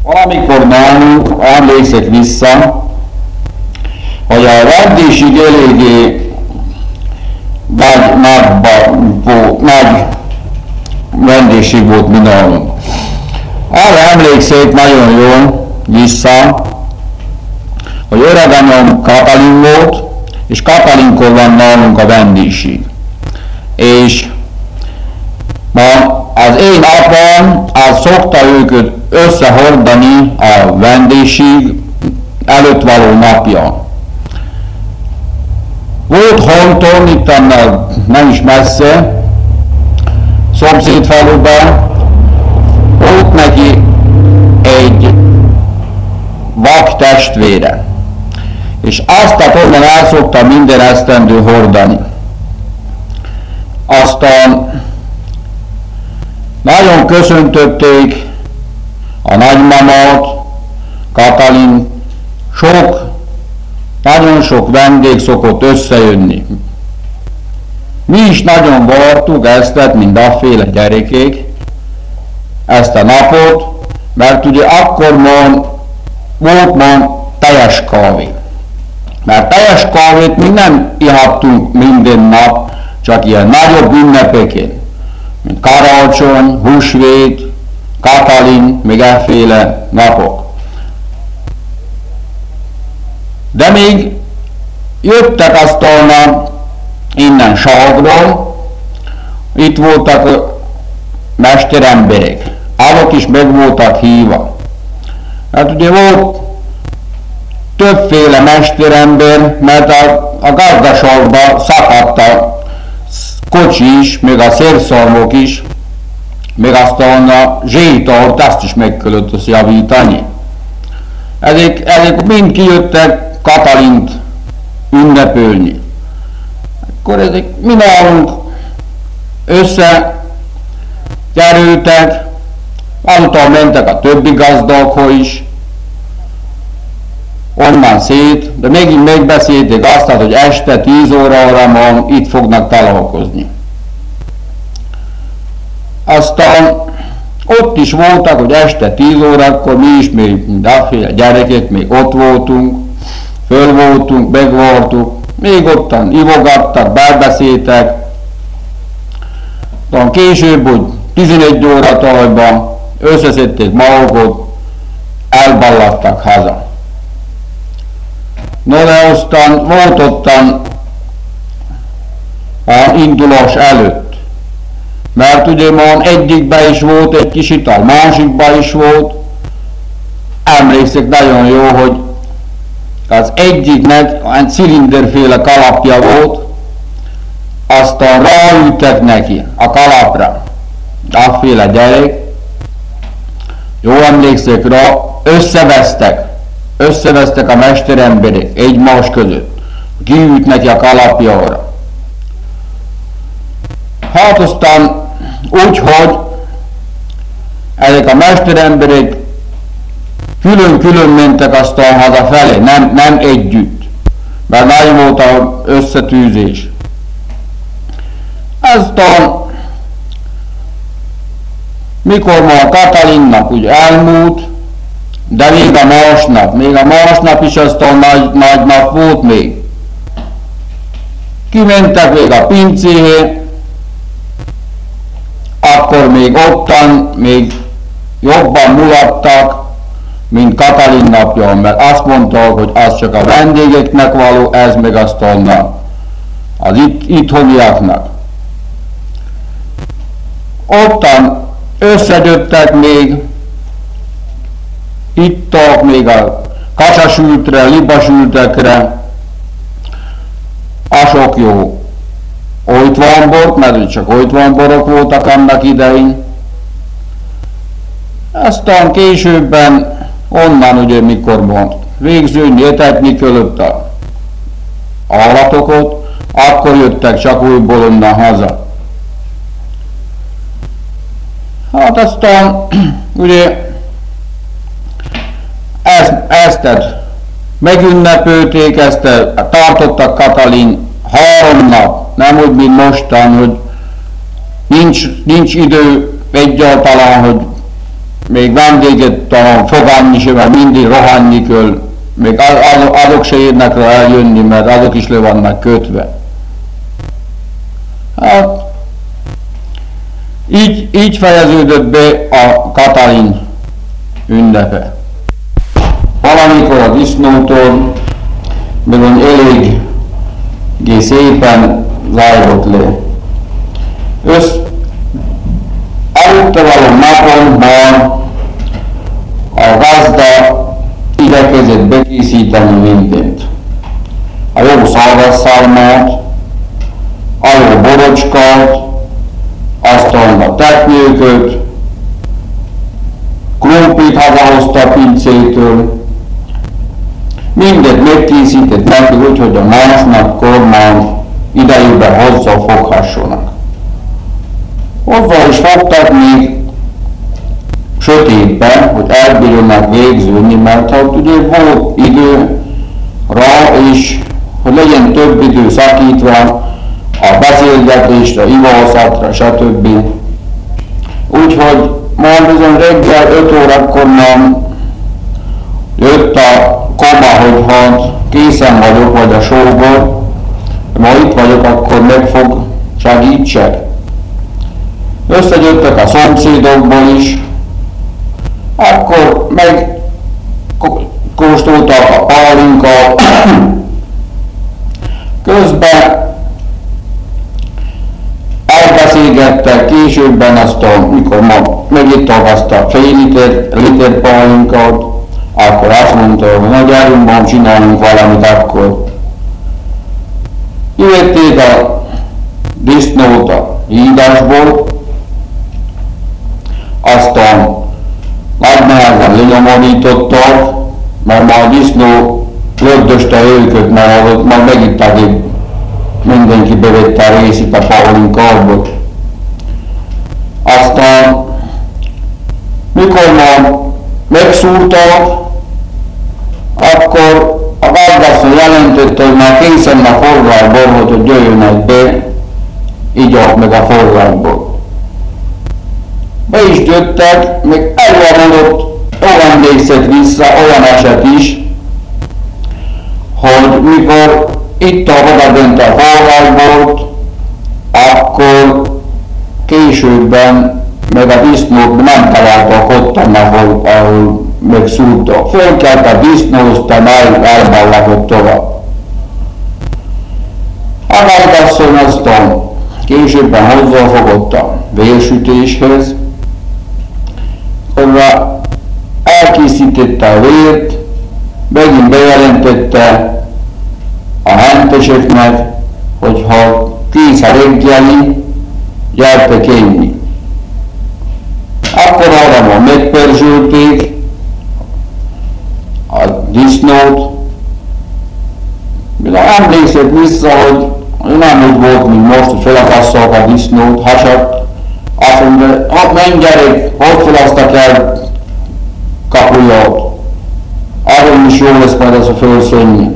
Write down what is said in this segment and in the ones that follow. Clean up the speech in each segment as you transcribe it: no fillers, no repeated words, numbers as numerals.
Valamikor nálunk emlékszek vissza, hogy a vendégség eléggé nagy vendégség volt mi nálunk. Arra emlékszek nagyon jól vissza, hogy öreganyám Katalin volt, és Katalinkor van nálunk a vendégség. És az én apám szokta őket összehordani a vendégség előtt való napja. Volt Honton, itt nem is messze, szomszédfaluban, volt neki egy vak testvére, és azt onnan el szokta minden esztendő hordani. Aztán nagyon köszöntötték a nagymamát, Katalin, nagyon sok vendég szokott összejönni. Mi is nagyon vártuk ezt, mint afféle gyerekék, ezt a napot, mert ugye akkor volt teljes kávé. Mert teljes kávét mi nem ihattunk minden nap, csak ilyen nagyobb ünnepeken, mint karácsony, húsvét, Katalin, még efféle napok. De még jöttek aztán innen Salgról, itt voltak mesteremberek, azok is meg voltak hívva. Hát ugye volt többféle mesterember, mert a gazdaságban szakadt a kocsi is, még a szerszalmok is, még aztán a zsétort, azt is meg kellett javítani. Ezek mind kijöttek Katalint ünnepölni. Akkor ezek mi nálunk összegyerültek, azután mentek a többi gazdákhoz is, onnan szét, de megint megbeszélték azt, hogy este 10 órára ma itt fognak találkozni. Aztán ott is voltak, hogy este 10 órakor mi is még mindenféle gyerekek még ott voltunk, föl voltunk, megvártuk, még ottan ivogattak, belbeszéltek, aztán később, hogy 11 óra talajban összeszedték magukat, elballadtak haza. No, de aztán volt ottan a indulás előtt, mert ugye már egyikben is volt egy kis ital, másikban is volt. Emlékszek nagyon jó, hogy az egyiknek egy cilinderféle kalapja volt, aztán ráültek neki a kalapra, afféle gyerek, jó emlékszek rá, összevesztek a mesteremberek egymás között, kiült neki a kalapjára. Hát aztán úgy, hogy ezek a mesteremberek külön-külön mentek aztán hazafelé, nem együtt, mert nagy volt az összetűzés. Aztán mikor már Katalinnak úgy elmúlt, de még a másnap is aztán nagy nap volt még. Kimentek még a pincéhez, akkor még ottan, még jobban mulattak, mint Katalin napján, mert azt mondták, hogy az csak a vendégeknek való, ez meg aztán az itthoniaknak. Ottan összegyöttek még, ittak még a kasasültre, libasültekre, a sok jó Olytvanbort, mert csak Olytvanborok voltak annak idején. Aztán későbben onnan ugye mikor mond végződni, etetni kellett a állatokat, akkor jöttek csak újból onnan haza. Hát aztán ugye ezt megünnepölték, ezt tartottak Katalin 3 nap, nem úgy, mint mostan, hogy nincs idő egyáltalán, hogy még vendéget talán fogadni se, mert mindig rohanni kell, még azok se érnek rá eljönni, mert azok is le vannak kötve. Hát, így fejeződött be a Katalin ünnepe. Valamikor a disznótól bizony eléggé szépen zajlott le. Előtte való napon ma a gazda igyekezett bekészíteni mindent. A jó szarvasszalmát, a jó borocskát, aztán a teknőköt, krumplit hazahozta a pincétől, mindet megkészített neki úgy, hogy a másnapkor már idejében hozzá foghassanak. Hozzá is fogtak még sötétben, hogy elbírjanak végződni, mert hát ugye volt idő rá, és hogy legyen több idő szakítva a beszélgetésre, ivalszatra, stb. Úgyhogy már bizony reggel 5 órakor már jött a koma, hogy hát készen vagyok, vagy a sógor, ma itt vagyok, akkor meg fog segítsek. Összegyöttek a szomszédokból is, akkor megkóstoltak a pálinkát, közben elbeszélgettek, későbben aztán, mikor ma megittak azt a fél liter pálinkát, akkor azt mondta, hogy na gyerünk, ma csinálunk valamit akkor. Kivették a disznót a hídásból, aztán nagy nehezen lenyomorítottak, mert már a disznó lögdöste őket, mert ott már megitták, mindenki bevette a részét a pálinkából. Aztán, mikor már megszúrtak, akkor a gazdasszony jelentette, hogy már készen a forrásból, hogy jöjjönek be, igyák meg a forrásból. Be is jöttek, még előadott olyan részét vissza, olyan eset is, hogy mikor itt a odadönt a forrásból, akkor későbben meg a disznók nem találtak ottan, ahol megszúrtak. Fölkelt a disznó, aztán elballagott tovább. A gazdasszony aztán későbben hozzáfogott a vérsütéshez, akkor elkészítette a vért, megint bejelentette a henteseknek, hogy ha kész a reggeli, gyertek enni. Akkor arra már megperzsölték a disznót. Emlékszek vissza, hogy nem úgy volt, mint most, hogy felakasszak a disznót, hasat. Azt mondja, hát menj gyerek, hogy felasztak el kapuját. Arról is jó lesz majd ez a fölszönni.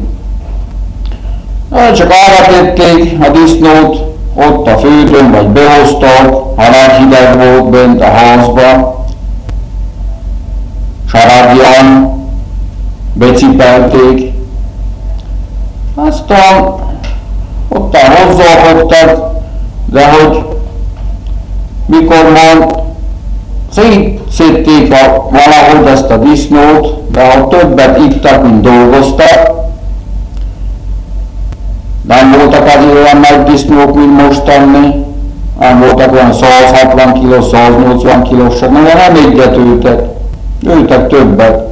Csak arra tették a disznót, ott a földön, vagy behoztak, ha nagy hideg volt bent a házba, saradjan, becipelték, aztán ottan hozzáfogtak, de hogy mikor már szétszedték valahogy ezt a disznót, de ha többet ittak, mint dolgoztak, nem voltak azért olyan nagy disznók, mint mostanni, nem voltak olyan 160 kg, 180 kilósak, mert nem egyet ültek többet.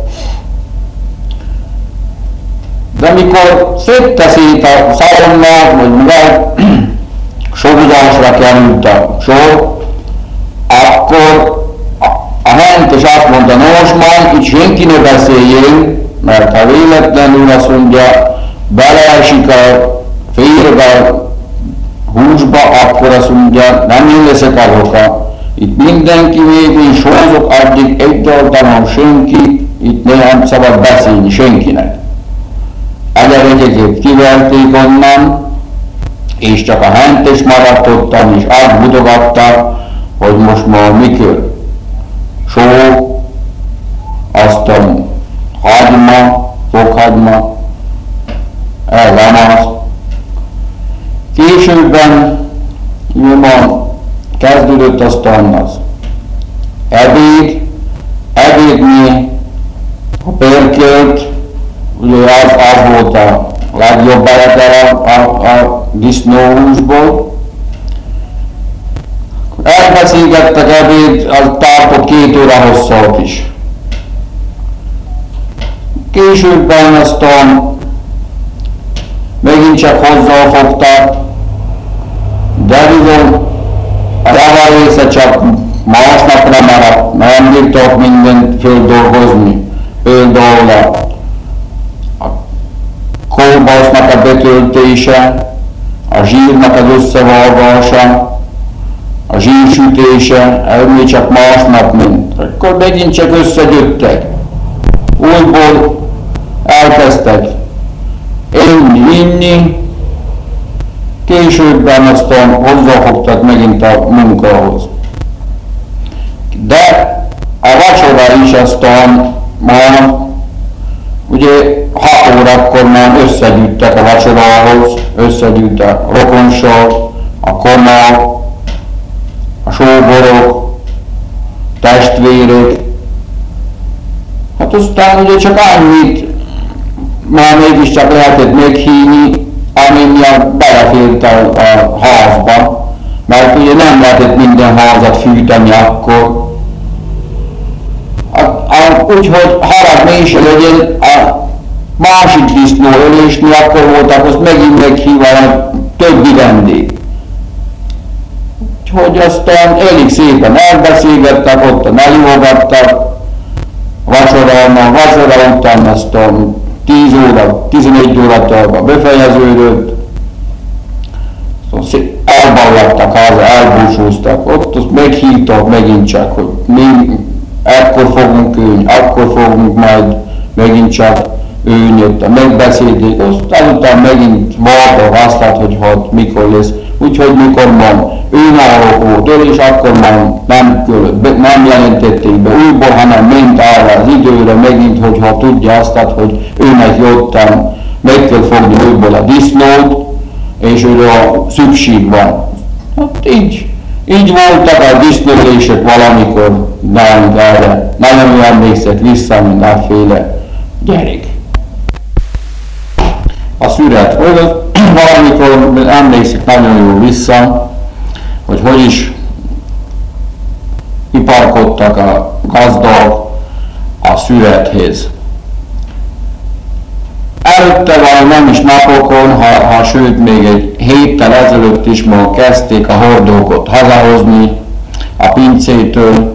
De mikor szedte szét a szalonnát, vagy mivel sorozásra került a sor, akkor a hentes azt mondta, nos majd itt senki ne beszéljén, mert ha véletlenül azt mondja, beleesik a félbe húsba, akkor azt mondja, nem én leszek az oka. Itt mindenki végül sorozok, addig egyáltalán senki, itt nem szabad beszélni senkinek. A gyerekeket kiverték onnan, és csak a hentes maradt ottan, és azt mutogatta, hogy most már mikor só, Nagyma, ez az. Későbben nyomon kezdődött aztán az ebédnél a pérkélt, ugye az volt a legjobb beletele a disznóhúsból. Elbeszélgettek ebéd, az tartott 2 óra hosszat is. Későbben aztán megint csak hozzáfogtak, de bizony a java része csak másnapra maradt, nem bírtak mindent földolgozni. Például a kolbásznak a betöltése, a zsírnak az összevágása, a zsírsütése, ez még csak másnap ment. Akkor megint csak összegyöttek. Újból elkezdtek inni, későbben aztán hozzáfogtak megint a munkához. De a vacsora is aztán már, ugye 6 órakor már összegyűjtek a vacsorához, összegyűjt a rokonság, a koma, a sógorok, testvérek. Hát aztán ugye csak annyit már mégiscsak lehetett meghívni, ami miatt belefért a házba, mert ugye nem lehetett minden házat fűteni akkor. Úgyhogy haragni is legyen a másik disznó ölésnél, akkor voltak, azt megint meghívva a többi vendég. Úgyhogy aztán elég szépen elbeszélgettek, ottan eljógattak, vacsora után aztán 10 óra, 11 óratól befejeződött, elballadtak haza, elbúcsúztak, ott azt meghívtak megint csak, hogy mi ekkor fogunk ülni, akkor fogunk majd megint csak ülni, ott megbeszélték, aztán utána megint vártak azt, hogy hát mikor lesz. Úgyhogy mikor van őnárok volt, és akkor már nem jelentették be újból, hanem ment arra az időre megint, hogyha tudja azt, hogy őnek jöttem, meg kell fogni újból a disznót, és őre szükség van. Hát így voltak a disznólések valamikor nálunk erre. Nagyon emlékszek vissza, mint átféle gyerek. A szüret valamikor emlékszik nagyon jól vissza, hogy is iparkodtak a gazdák a szürethez. Előtte valami nem is napokon, sőt még egy héttel ezelőtt is ma kezdték a hordókat hazahozni a pincétől,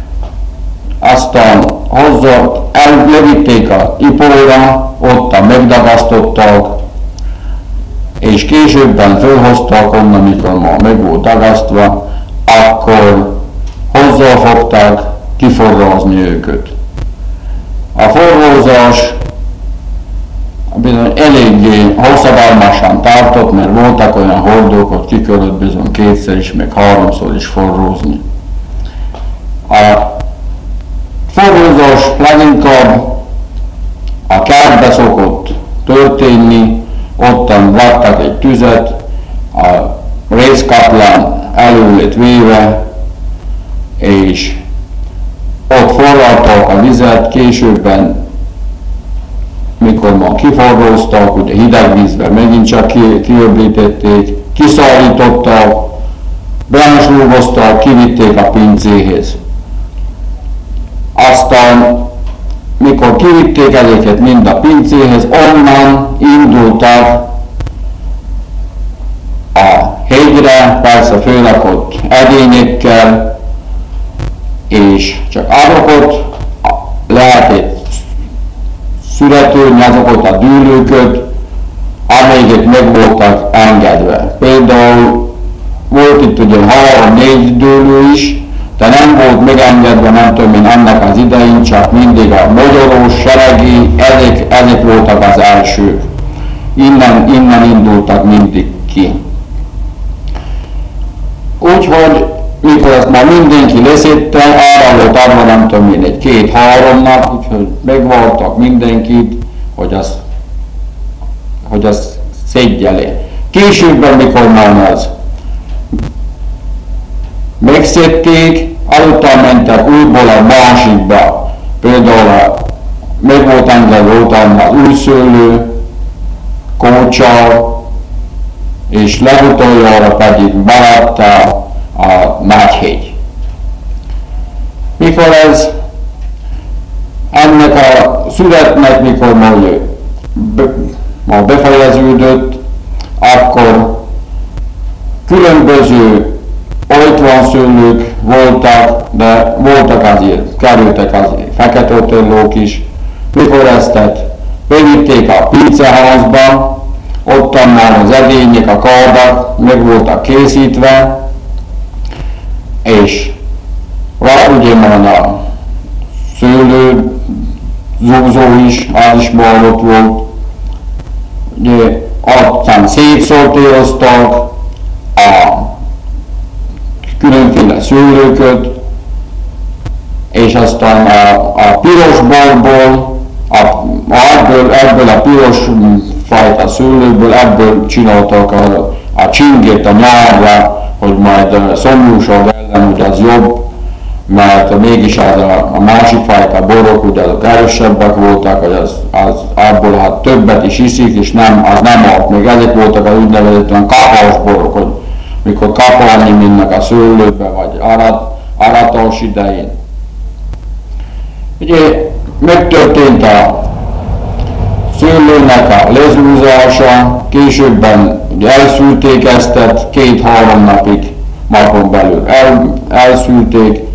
aztán levitték a ipóra, ottan megdagasztották, és későbben fölhozták onnan, mikor már meg volt dagasztva, akkor hozzáfogták kiforrózni őket. A forrózás bizony eléggé hosszadalmasan tartott, mert voltak olyan hordók, hogy ki kellett bizony 2-szer is, meg 3-szor is forrózni. A forrózás leginkább a kertbe szokott történni, ottan raktak egy tüzet, a részkatlán elő lett véve, és ott forralták a vizet, későbben, mikor már kiforróztak, ugye hideg vízbe megint csak kiöblítették, kiszárították, beleslúgozták, kivitték a pincéhez. Aztán, mikor kivitték ezeket mind a pincéhez, onnan indultak a hegyre, persze fölrakott edényekkel, és csak azokat lehetett születülni, azokat a dűlőköt, amelyek meg voltak engedve. Például volt itt ugye 3-4 dűlő is, de nem volt megengedve, nem tudom én, annak az idején, csak mindig a magyarós, seregi, ezek voltak az elsők. Innen indultak mindig ki. Úgyhogy mikor ezt már mindenki leszette, arra volt adva, nem tudom én, egy 2-3 nap, úgyhogy megvártak mindenkit, hogy azt hogy azt szedje. Későbben, mikor már az megszedték, azután mentek újból a másikba. Például meg volt engedve az újszőlő, Kócsal, és legutoljára pedig belátta a Nagyhegy. Mikor ez ennek a születnek, mikor már befejeződött, akkor különböző oltvanszőlők voltak, de voltak azért, kerültek azért fekete-otellók is. Mikor ezt bevitték a pinceházba, ottan már az edények, a kardak meg voltak készítve, és ugye már a szőlő, zúzó is, az is már ott volt. Ugye aztán szétszortíroztak a különféle szőlőköt, és aztán a piros borból, ebből a piros fajta szőlőből, ebből csináltak a csingét a nyárra, hogy majd szomjúság ellen ugye az jobb, mert mégis a másik fajta borok, ugye azok erősebbek voltak, hogy az abból hát többet is iszik, és az nem alt. Még ezek voltak az úgynevezett kapás borok, hogy mikor kapalni mennek a szőlőbe, vagy aratás idején. Ugye megtörtént a szőlőnek a lezúzása, későbben ugye elszűrték ezt, 2-3 napig napon belül elszűrték,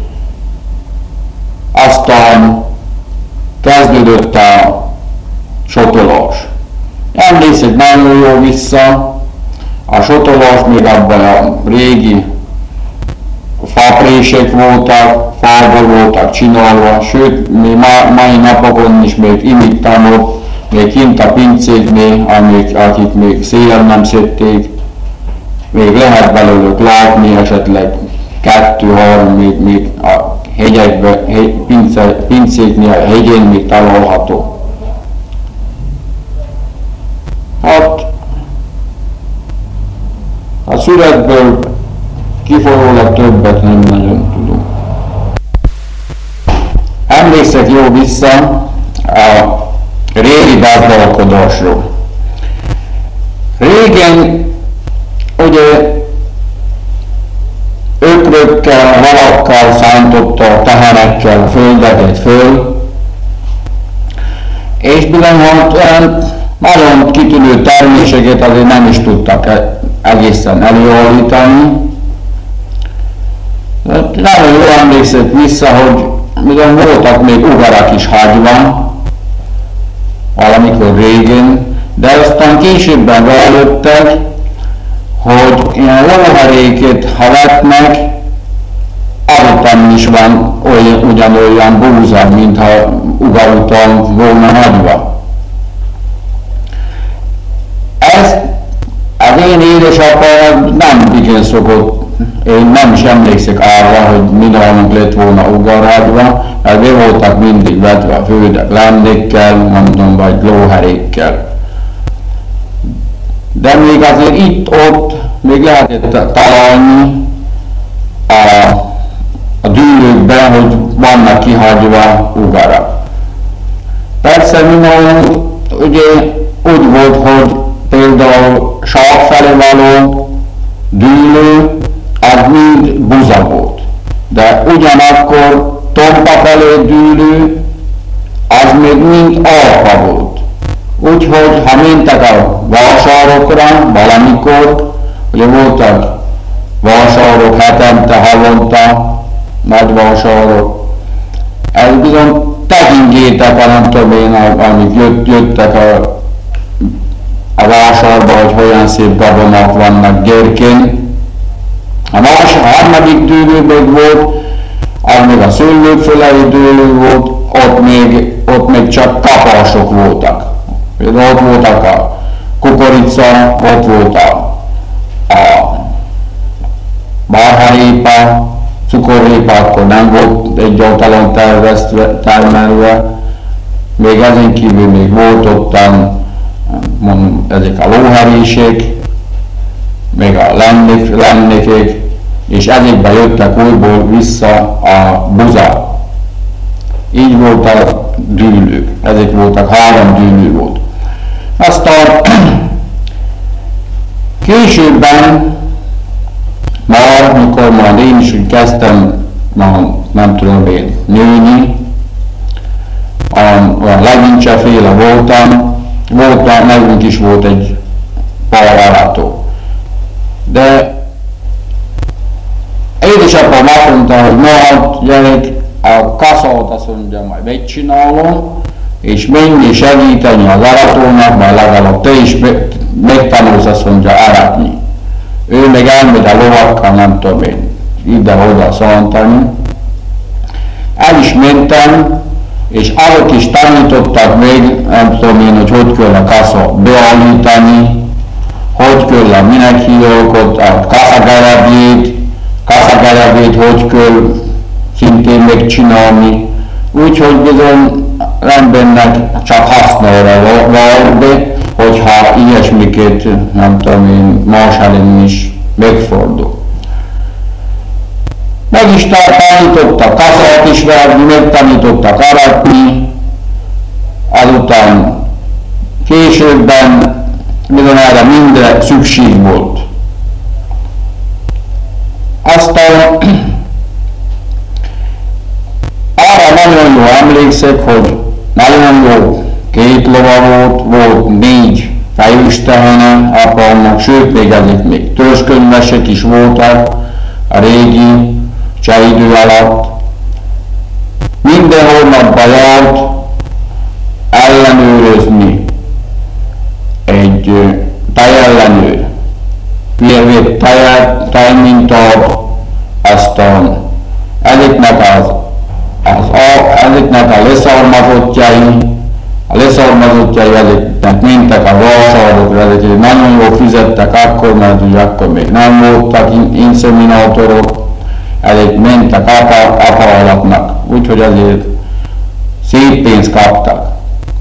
aztán kezdődött a sotolás. Emlékszek nagyon jó vissza, a sotolás még abban a régi faprések voltak, fából voltak csinálva, sőt, még mai napokon is még imittam ott, még kint a pincéknél, akik még szélen nem szedték, még lehet belőlük látni esetleg 2-3 még a hegyekbe, pincéknél a hegyén még található. Hát a születből kifolyólag többet nem nagyon tudunk. Emlékszek jó vissza a régi gazdálkodásról. Régen ugye ökrökkel, valakkal szántotta a tehenekkel a földeket föl, és bizony nagyon kitűnő terméseket azért nem is tudtak egészen előállítani. Nagyon jól emlékszek vissza, hogy bizony voltak még ugarak is hagyva, valamikor régen, de aztán későbben rájöttek, hogy ilyen lóheréket, ha vetnek, azután is van ugyanolyan búza, mintha ugar után volna hagyva. Ez az én édesapám nem igen szokott, én nem is emlékszek arra, hogy mindenhol lett volna ugarhagyva, mert mi voltak mindig vetve a földek lemlékkel, mondom, vagy lóherékkel. De még azért itt-ott még lehetett találni a dűlőkben, hogy vannak kihagyva ugarak. Persze mindenhol ugye úgy volt, hogy például sark felé való dűlő, az mind buza volt. De ugyanakkor tompa felé dűlő, az még mind alfa volt. Úgyhogy ha mentek a vásárokra valamikor, ugye voltak vásárok hetente, havonta, nagy vásárok, ez bizony tekingétek, nem tudom én, amik jöttek a vásárba, hogy olyan szép gabonák vannak Györkén. A harmadik dűlő még volt, az még a szőlők fölei dűlő volt, ott még csak kapások voltak. Ott voltak a kukorica, ott volt a marharépa, cukorrépa akkor nem volt egyáltalán termelve. Még ezen kívül még volt ottan mondom, ezek a lóherések, meg a lennékék, és ezekbe jöttek újból vissza a buza. Így volt a dűlők, ezek voltak, 3 dűlő volt. Aztán későbben, már, mikor majd én is úgy kezdtem, nem tudom én, nőni, a legincseféle voltam, nekünk is volt egy parvárátó. De édesapám azt mondta, hogy hát gyerek, a kaszalt azt mondja, majd megcsinálom, és menj segíteni az aratónak, majd legalább te is megtanulsz, azt mondja, aratni. Ő meg elmegy a lovakkal, nem tudom én, ide-oda szantani. El is mentem, és azok is tanítottak még, nem tudom én, hogy kell a kasza beállítani, hogy kell a minek hívjuk ott a kaszagerevét, hogy kell szintén megcsinálni. Úgyhogy bizony rendbennek csak használra van, de hogyha ilyesmiket, nem tudom én, más ellen is megfordul. Meg is tanítottak kaszát is verni, megtanítottak aratni, azután későbben bizony erre mindre szükség volt. Aztán arra nagyon jól emlékszek, hogy nagyon jó 2 lova volt 4 fejős tehene apámnak, sőt még ezek még törzskönyvesek is voltak a régi cseh idő alatt. Minden hónapban járt ellenőrözni egy tejellenőr. Vett tejmintát, aztán ezeknek a leszármazottjai ezeknek mentek a vásárokra, ezek nagyon jól fizettek akkor, mert ugye akkor még nem voltak inszeminátorok, ezek mentek apa alapnak, úgyhogy azért szép pénzt kaptak.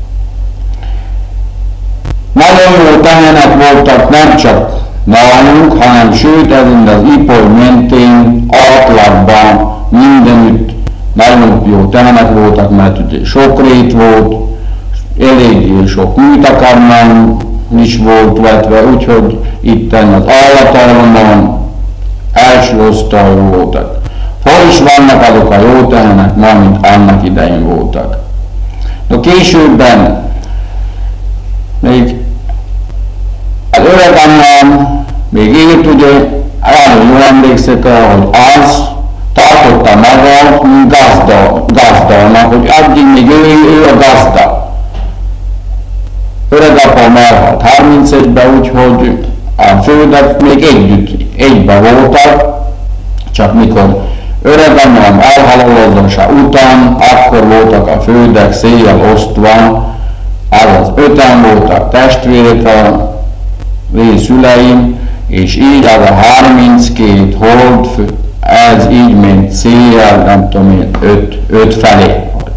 Nagyon jó tehenek voltak, nem csak nálunk, hanem sőt, ezen az Ipoly mentén, átlagban, mindenütt nagyon jó tehenek voltak, mert ugye sok rét volt, eléggé sok műtakarmány is volt vetve, úgyhogy itten az állatállamban első osztályú voltak. Hol is vannak azok a jó tehenek, már mint annak idején voltak. De későbben még az öreganyám még élt, ugye, nagyon jól emlékszek arra, hogy az tartotta maga, mint gazdának, hogy addig még ő a gazda. Öregapám elhalt 31-ben, úgyhogy a földek még egyben voltak, csak mikor öreganyám elhalálozása után, akkor voltak a földek széjjel osztva, azaz 5-en voltak testvérek a szüleim, és így az a 32 hold, ez így ment széjjel, nem tudom én, 5 felé.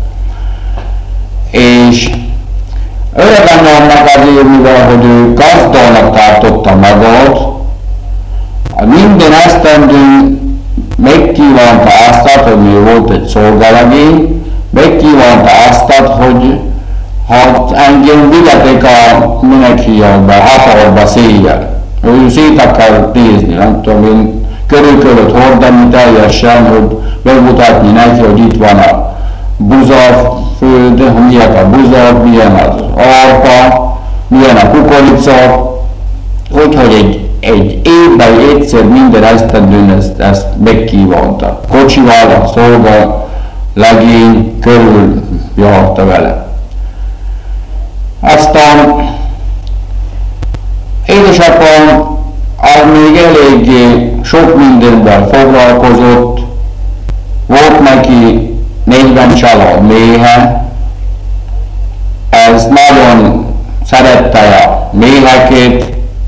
És öreganyámnak azért, mivel hogy ő gazdának tartotta magát, minden esztendőn megkívánta azt, hogy mi volt egy szolgalegény, megkívánta azt, hogy ha engem vigyetek a menekhiakba, a hatalba széjjel. Ő szét akar nézni, nem tudom én, körül hordani teljesen, hogy megmutatni neki, hogy itt van a buza föld, milyen a buza, milyen az arpa, milyen a kukorica, úgyhogy egy évben egyszer minden esztendőn ezt megkívánta. Kocsival a szolga legény körül járta vele. Aztán édesapám az még eléggé sok mindenben foglalkozott, volt neki 40 család méhe, ez nagyon szerette a méheket,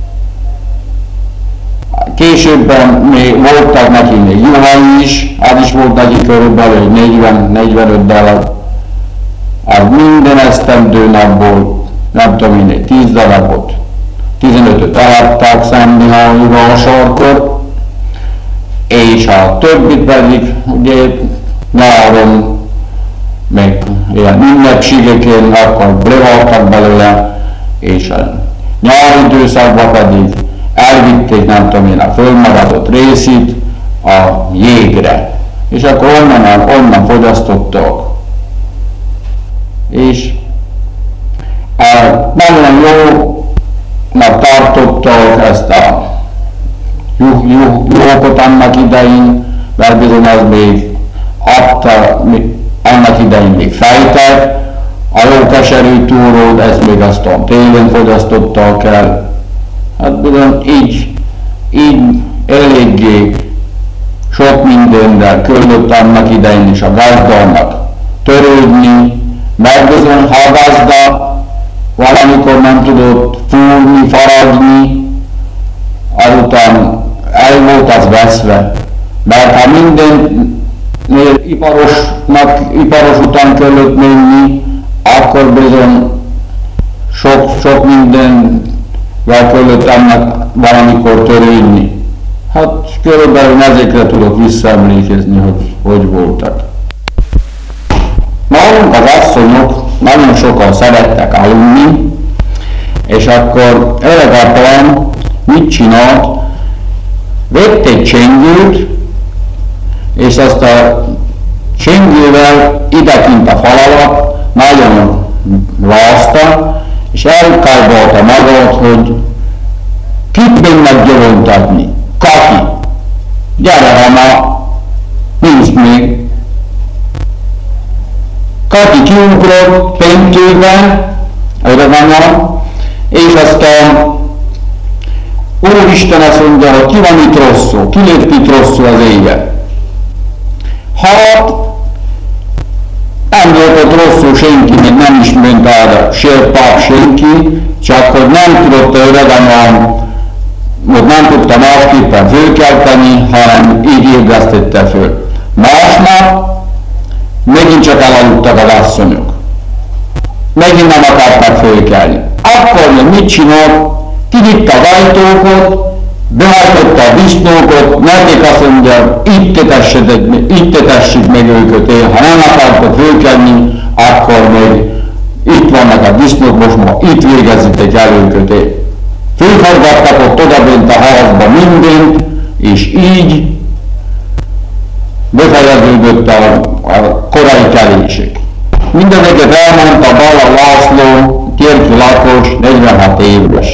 későbben még voltak neki még juhai is, az is volt neki körülbelül 40-45 darab. Az minden esztendő napból nem tudom én, 10 darabot, 15-öt eladták Szentmihályiba a sarkot, és a többit pedig ugye nyáron, meg ilyen ünnepségeken akkor levaltak belőle, és a nyári időszakban pedig elvitték, nem tudom én, a fölmaradott részét a jégre, és akkor onnan fogyasztottak. És nagyon jónak tartottak ezt a juhot annak idején, mert bizony az még adta, annak idején még fejtek, a jó keserű túrót, ezt még aztán télen fogyasztottak el. Hát bizony így eléggé sok mindennel kellett annak idején is a gazdának törődni, mert bizony ha a gazda valamikor nem tudott fúrni, faragni, azután el volt az veszve. Mert ha mindennél iparos után kellett menni, akkor bizony sok mindenvel kellett annak valamikor törődni. Hát körülbelül ezekre tudok visszaemlékezni, hogy voltak. Nálunk az asszonyok nagyon sokan szerettek aludni, és akkor öregapám mit csinált? Vett egy csengőt, és azt a csengővel idekint a fal alatt nagyon rázta, és elkájbolta magát, hogy kit mennek gyalontatni. Kati, gyere, ha ma nincs még. Kati kiugrott pentőben, öreganyám, és aztán Úristen azt mondja, hogy ki van itt rosszul, ki lett itt rosszul az éjjel. Hát nem volt ott rosszul senki, még nem is ment arra se pap, senki, csak hogy nem tudott öreganyám, hogy nem tudta másképpen fölkelteni, hanem így ébresztette föl. Másnap megint csak elaludtak az asszonyok. Megint nem akartak fölkelni. Akkor még mit csinál? Kivitte az ajtókat, behajtotta a disznókat, nekik azt mondja, itt tetessük meg őket, ha nem akartak fölkelni, akkor még itt vannak a disznók, most már itt végezzetek el őket. Fölforgattak ott odabent a házba mindent, és így befejeződött a korai kelések. Mindezeket elmondta Balla László, Kérki lakos, 46 éves.